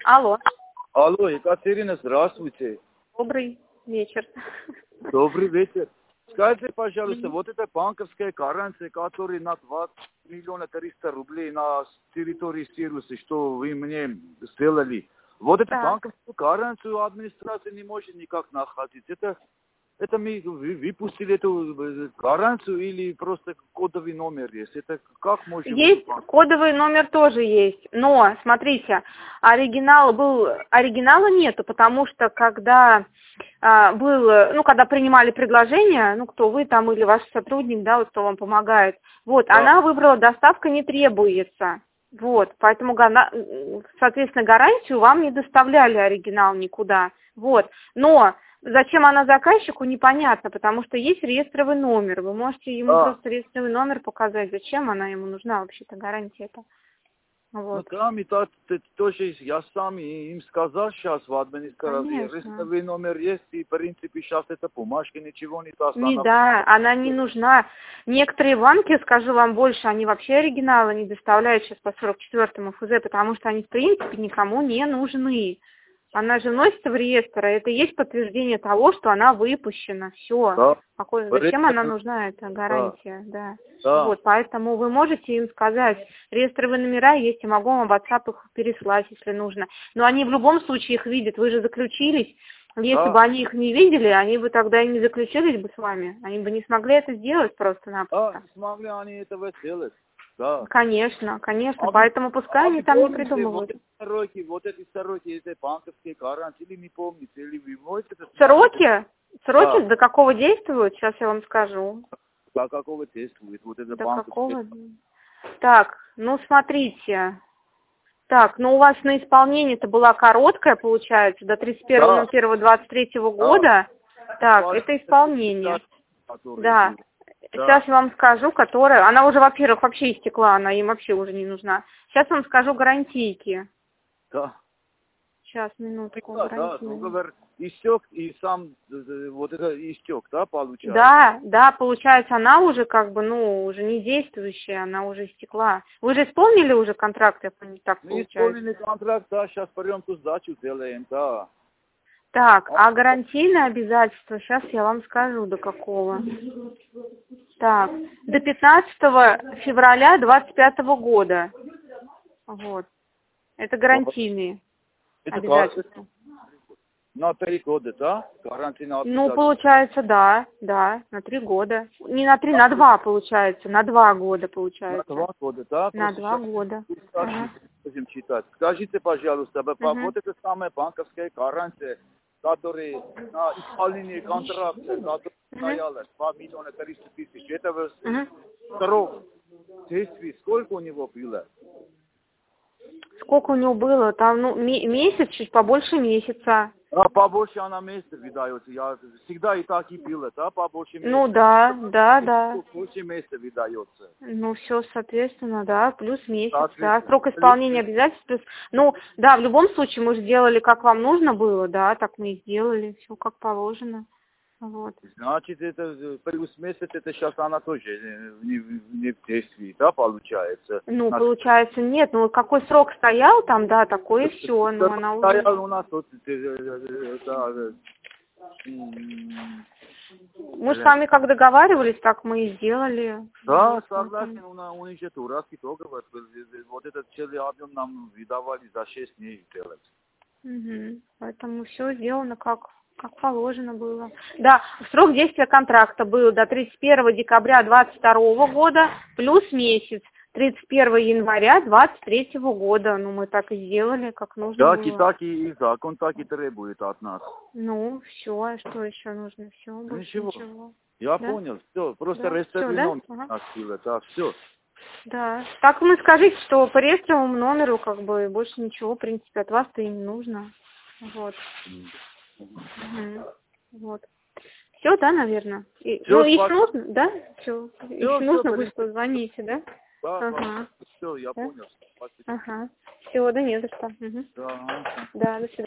Алло. Алло, Екатерина, здравствуйте. Добрый вечер. Добрый вечер. Скажите, пожалуйста, вот эта банковская гарантия, которая на 20 миллиона 300 рублей на территории Сируса, что вы мне сделали, вот эту банковскую гарантию администрация не может никак находить. Это мы выпустили эту гарантию или просто кодовый номер есть? Это как можно... Есть, кодовый номер тоже есть. Но, смотрите, оригинала нету, потому что когда когда принимали предложение, кто вы там или ваш сотрудник, да, вот кто вам помогает, вот, да. Она выбрала, доставка не требуется. Вот, поэтому, соответственно, гарантию вам не доставляли оригинал никуда. Вот, но зачем она заказчику, непонятно, потому что есть реестровый номер. Вы можете ему просто реестровый номер показать. Зачем она ему нужна вообще-то, гарантия-то? Вот. Ну, там и так, тоже я сам им сказал сейчас в администрации. Реестровый номер есть, и, в принципе, сейчас эта бумажка ничего не даст. Да, она не нужна. Некоторые банки, скажу вам больше, они вообще оригиналы не доставляют сейчас по 44-му ФЗ, потому что они, в принципе, никому не нужны. Она же вносится в реестр, и это есть подтверждение того, что она выпущена. Все. Да. Зачем она нужна, эта гарантия? Да. Вот, поэтому вы можете им сказать, реестровые номера есть, я могу вам в WhatsApp их переслать, если нужно. Но они в любом случае их видят, вы же заключились. Если бы они их не видели, они бы тогда и не заключились бы с вами. Они бы не смогли это сделать просто-напросто. Да, не смогли они этого сделать. Да. Конечно, поэтому пускай они там не придумывают. Вот эти сроки, эти банковские гарантии, или не помните, или вы можете... Сроки? Сроки до какого действуют? Сейчас я вам скажу. До какого действует вот это банковское? Так, смотрите. Так, у вас на исполнение-то была короткая, получается, до 31.01.23 года. Так, это исполнение. Да. Сейчас я вам скажу, которая... Она уже, во-первых, вообще истекла, она им вообще уже не нужна. Сейчас вам скажу гарантийки. Да. Сейчас, минутку. Да, договор истек, и сам вот это истек, да, получается? Да, получается, она уже уже не действующая, она уже истекла. Вы же исполнили уже контракт, я понимаю, так получается? Мы исполнили контракт, да, сейчас пойдем ту сдачу сделаем, да. Так, а гарантийное обязательство, сейчас я вам скажу, до какого. Так, до 15 февраля 2025 года. Вот. Это гарантийные обязательства. На 3 года, да? Гарантийное обязательство. Получается, да, на 3 года. Не на 3, на 2, получается. На 2 года, получается. На 2 года, да? На 2 года. Будем читать. Скажите, пожалуйста, вот эта самая банковская гарантия, который на исполнение контракта, который стояла 2 миллиона 300 тысяч, это срок действия, сколько у него было? Сколько у него было? Там, месяц, чуть побольше месяца. Побольше она месяца выдается. Я всегда и так и было, да, побольше месяца. Да. Больше месяца выдается. Все, соответственно, да, плюс месяц, да. Срок исполнения обязательств плюс... в любом случае мы сделали, как вам нужно было, да, так мы и сделали, все как положено. Вот. Значит, это плюс месяц, это сейчас она тоже не в действии, да, получается? Получается, нет, какой срок стоял там, да, такое и все, она уже... Стоял у нас тут, Мы с вами как договаривались, так мы и сделали. Да, согласен, у них же дурацкий договор был, вот этот целый объем нам выдавали за 6 дней делать. Поэтому все сделано как положено было. Да, срок действия контракта был до 31 декабря 2022 года плюс месяц. 31 января 2023 года. Мы так и сделали, как нужно было. Так и закон так и требует от нас. Все, что еще нужно? Все, больше ничего. Я понял, все, просто реестровый номер было, да, все. Да, так вы скажите, что по реестровому номеру больше ничего, в принципе, от вас-то и не нужно. Вот. Вот. Все, да, наверное. Если нужно, да? Все. Если нужно, вы позвоните, да? Да, все, я понял. Все, да не за что. Да, до свидания.